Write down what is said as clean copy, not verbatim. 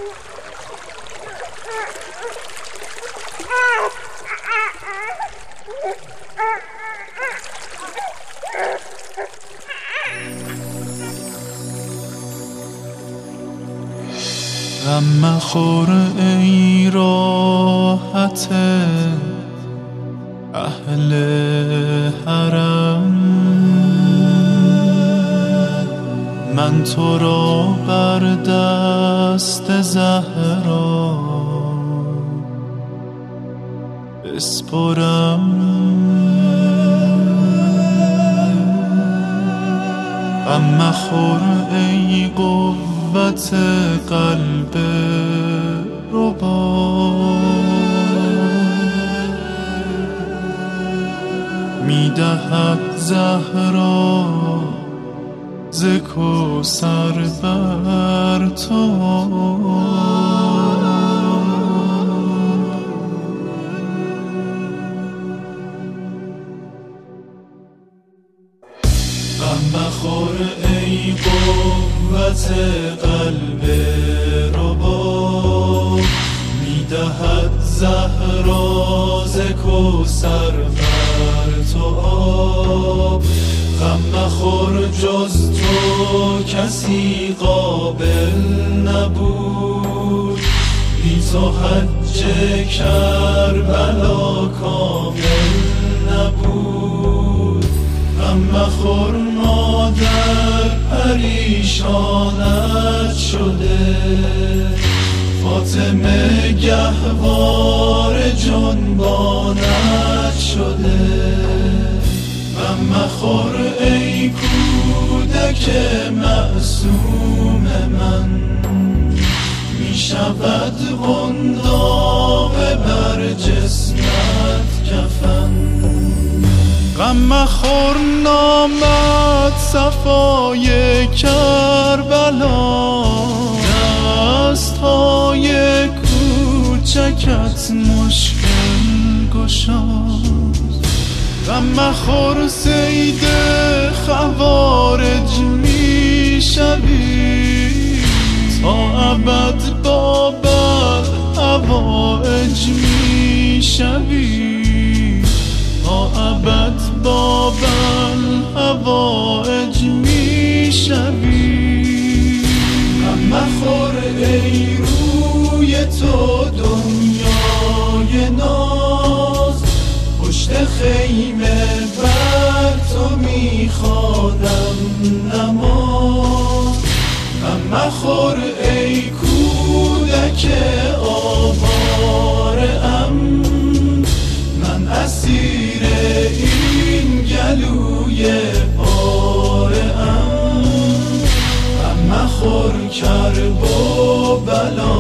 غم مخور ای راحت اهل حرم، من تو را بر دست زهرا بسپرم. غم مخور ای قوت قلب ربا، میدهد زهرا ز کوثر بر تو. غم مخور ای قوت قلب ربا، میدهد زهرا ز کوثر بر تو آب. غم مخور جز تو کسی قابل نبود، بی تو حج کربلا کامل نبود. غم مخور مادر پریشانت شده، فاطمه گهوار جنبانت شده. غم مخور ای کودک معصوم من، می شود قنداق بر جسمت کفن. غم مخور نامد صفای کربلا، دستهای کوچکت مشکل گشاد. غم مخور صید خوارج می شوی، تا ابد با بلعوایج می شوی، تا ابد با بلعوایج می شوی. غم مخور ای روی تو دنیای ناز، پشت خیمه بر تو میخوانم نماز. غم مخور ای کودک آواره‌ام، من اسیر این گلوی پاره‌ام. غم مخور کرب و بلا